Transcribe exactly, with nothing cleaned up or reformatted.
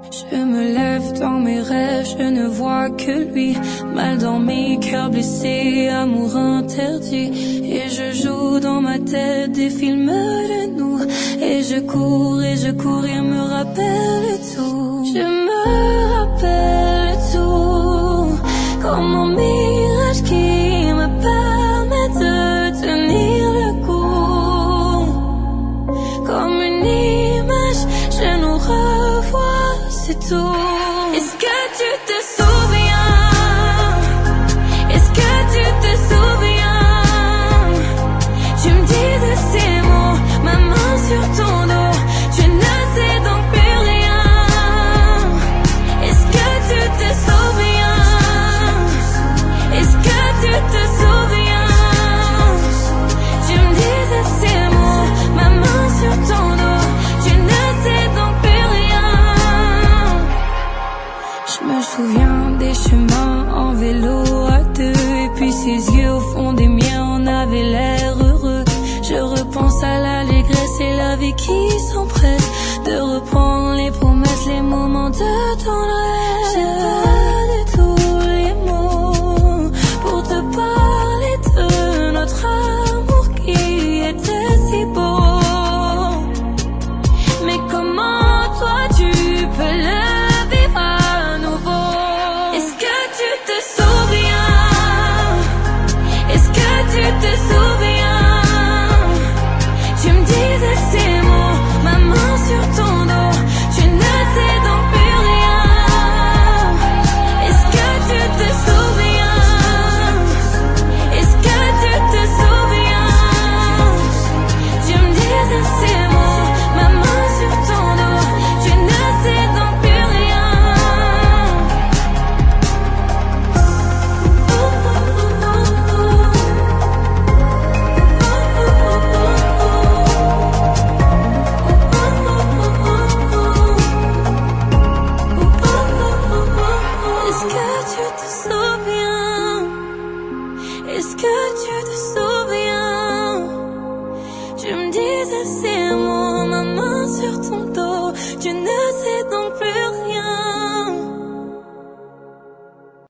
Je me lève dans mes rêves, je ne vois que lui. Mal dormi, cœur blessé, amour interdit. Et je joue dans ma tête des films de nous. Et je cours et je cours, il me rappelle tout. Je me rappelle tout, comme mon mirage qui me permet de tenir le coup. Comme une image, je nous revois, c'est tout. Est-ce que tu te souviens? Est-ce que tu te souviens? Tu me disais ces mots, ma main sur ton dos. Tu ne sais donc plus rien. Est-ce que tu te souviens? Est-ce que tu te souviens? Tu me disais ces mots, ma main sur ton dos. Tu ne sais donc plus rien. Je me souviens des chemins en vélo à deux. Et puis ses yeux au fond des miens, on avait l'air heureux. Je repense à l'allégresse et la vie qui s'empresse de reprendre les promesses, les moments de tendresse. J'ai pas de tous les mots pour te parler de notre amour qui était si beau. Mais comment toi tu peux le vivre à nouveau? Est-ce que tu te souviens? Est-ce que tu te souviens? Tu me disais ces mots, ma main sur ton dos. Tu ne sais donc plus rien. Est-ce que tu te souviens? Est-ce que tu te souviens? Tu me disais ces mots, ma main sur ton dos. Tu ne sais donc plus rien. Est-ce que tu te souviens? Est-ce que tu te souviens? Tu me disais ces mots, ma main sur ton dos. Tu ne sais donc